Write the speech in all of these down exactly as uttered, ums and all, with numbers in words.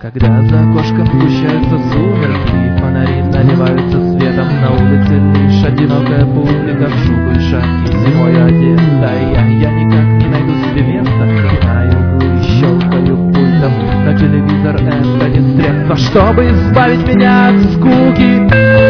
Когда за окошком сгущаются сумерки, фонари наливаются светом, на улице лишь одинокая публика в шубы и шапки зимой одета. Я, я никак не найду себе места, пинаю углы и щелкаю пультом, но телевизор это не средство, чтобы избавить меня от скуки.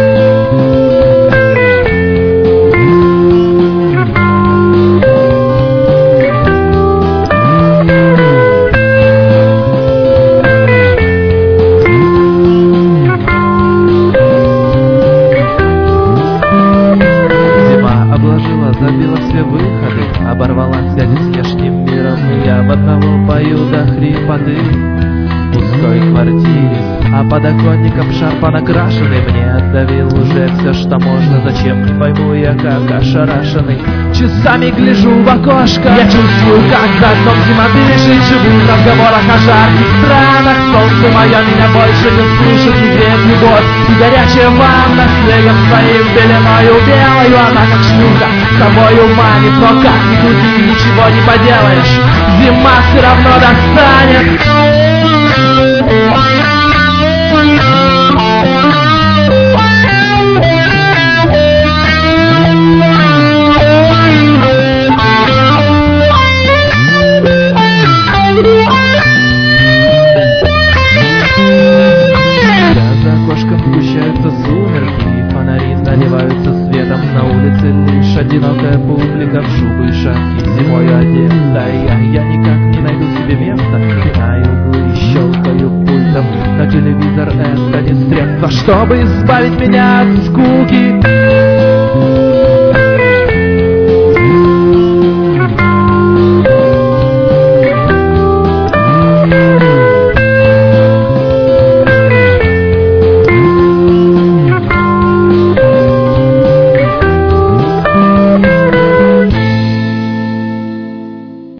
Забила все выходы, оборвала связи с внешним миром, и я в одного пою до хрипоты в пустой квартире, а подоконник обшарпан окрашенный. Мне отдавил уже все, что можно, зачем, не пойму я, как ошарашенный. Часами гляжу в окошко, я чувствую, как за окном зима дышит, живу в разговорах о жарких странах. Солнце мое меня больше не слышит, не греет любовь, и горячая ванна снегом своим пеленою белою. Она как шлюха, с собою манит, но как ни крути, ничего не поделаешь, зима все равно достанет. Сгущаются сумерки, и фонари наливаются светом, на улице лишь одинокая публика в шубы и шапки зимой одета. Я, я никак не найду себе места, пинаю углы и щелкаю пультом, но телевизор это не средство, чтобы избавить меня от скуки.